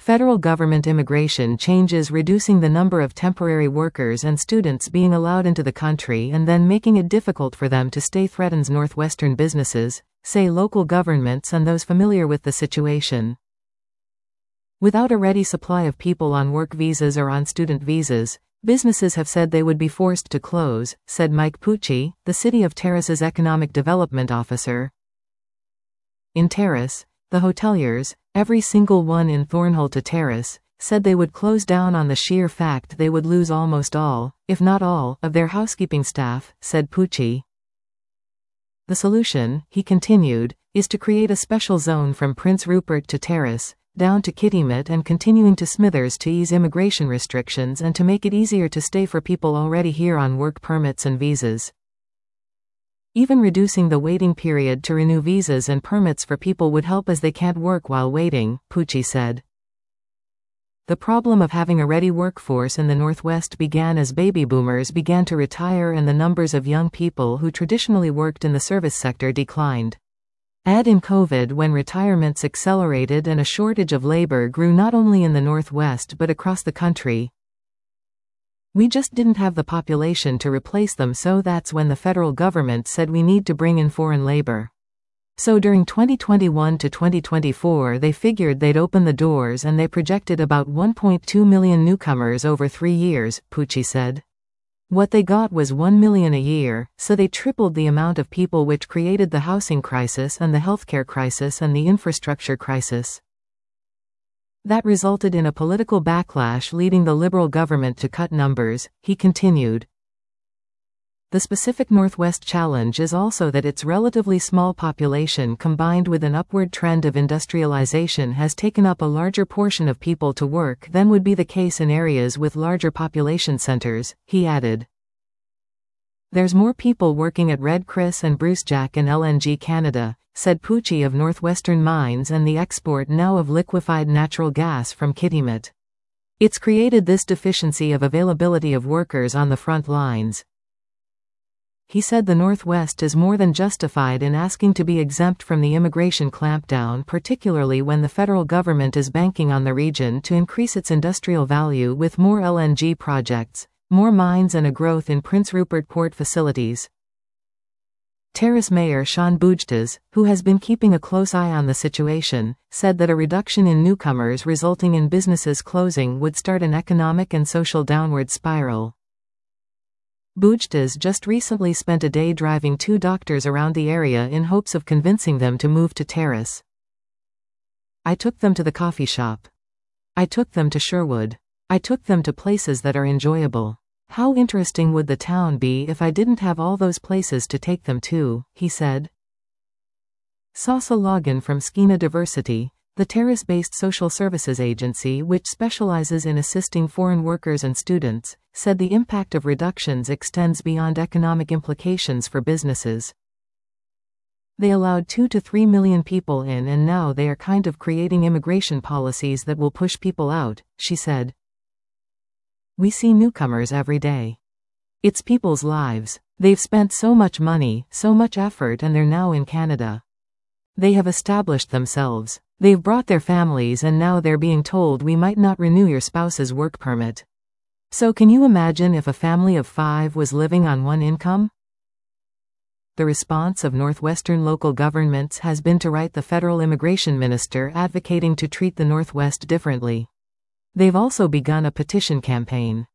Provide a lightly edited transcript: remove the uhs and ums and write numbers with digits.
Federal government immigration changes reducing the number of temporary workers and students being allowed into the country and then making it difficult for them to stay threatens Northwestern businesses, say local governments and those familiar with the situation. Without a ready supply of people on work visas or on student visas, businesses have said they would be forced to close, said Mike Pucci, the City of Terrace's economic development officer. In Terrace, the hoteliers, every single one in Thornhill Terrace, said they would close down on the sheer fact they would lose almost all, if not all, of their housekeeping staff, said Pucci. The solution, he continued, is to create a special zone from Prince Rupert to Terrace, down to Kitimat and continuing to Smithers to ease immigration restrictions and to make it easier to stay for people already here on work permits and visas. Even reducing the waiting period to renew visas and permits for people would help as they can't work while waiting, Pucci said. The problem of having a ready workforce in the Northwest began as baby boomers began to retire and the numbers of young people who traditionally worked in the service sector declined. Add in COVID when retirements accelerated and a shortage of labor grew not only in the Northwest but across the country. We just didn't have the population to replace them, so that's when the federal government said we need to bring in foreign labor. So during 2021 to 2024 they figured they'd open the doors and they projected about 1.2 million newcomers over 3 years, Pucci said. What they got was 1 million a year, so they tripled the amount of people, which created the housing crisis and the healthcare crisis and the infrastructure crisis. That resulted in a political backlash leading the Liberal government to cut numbers, he continued. The specific Northwest challenge is also that its relatively small population combined with an upward trend of industrialization has taken up a larger portion of people to work than would be the case in areas with larger population centers, he added. There's more people working at Red Chris and Brucejack in LNG Canada, said Pucci of Northwestern Mines and the export now of liquefied natural gas from Kitimat. It's created this deficiency of availability of workers on the front lines. He said the Northwest is more than justified in asking to be exempt from the immigration clampdown, particularly when the federal government is banking on the region to increase its industrial value with more LNG projects, more mines and a growth in Prince Rupert port facilities. Terrace Mayor Sean Bujtas, who has been keeping a close eye on the situation, said that a reduction in newcomers resulting in businesses closing would start an economic and social downward spiral. Bujtas just recently spent a day driving 2 doctors around the area in hopes of convincing them to move to Terrace. I took them to the coffee shop. I took them to Sherwood. I took them to places that are enjoyable. How interesting would the town be if I didn't have all those places to take them to, he said. Sasa Logan from Skeena Diversity, the Terrace-based social services agency which specializes in assisting foreign workers and students, said the impact of reductions extends beyond economic implications for businesses. They allowed 2 to 3 million people in and now they are kind of creating immigration policies that will push people out, she said. We see newcomers every day. It's people's lives. They've spent so much money, so much effort, and they're now in Canada. They have established themselves. They've brought their families and now they're being told we might not renew your spouse's work permit. So can you imagine if a family of 5 was living on one income? The response of Northwestern local governments has been to write the federal immigration minister advocating to treat the Northwest differently. They've also begun a petition campaign.